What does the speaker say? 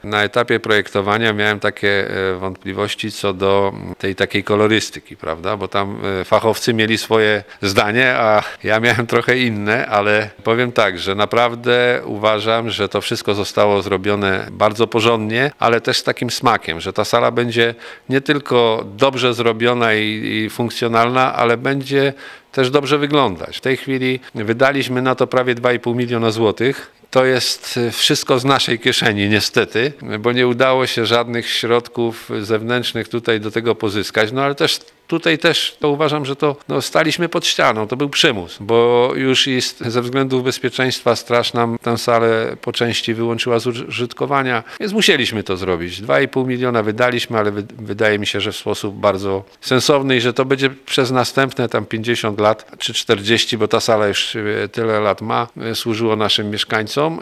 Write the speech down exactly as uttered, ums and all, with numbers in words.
Na etapie projektowania miałem takie wątpliwości co do tej takiej kolorystyki, prawda? Bo tam fachowcy mieli swoje zdanie, a ja miałem trochę inne, ale powiem tak, że naprawdę uważam, że to wszystko zostało zrobione bardzo porządnie, ale też z takim smakiem, że ta sala będzie nie tylko dobrze zrobiona i, i funkcjonalna, ale będzie też dobrze wyglądać. W tej chwili wydaliśmy na to prawie dwa i pół miliona złotych. To jest wszystko z naszej kieszeni niestety, bo nie udało się żadnych środków zewnętrznych tutaj do tego pozyskać, no ale też tutaj też to uważam, że to no, staliśmy pod ścianą, to był przymus, bo już jest ze względów bezpieczeństwa straż nam tę salę po części wyłączyła z użytkowania, więc musieliśmy to zrobić. dwa i pół miliona wydaliśmy, ale wy, wydaje mi się, że w sposób bardzo sensowny i że to będzie przez następne tam pięćdziesiąt lat czy czterdzieści, bo ta sala już tyle lat ma, służyło naszym mieszkańcom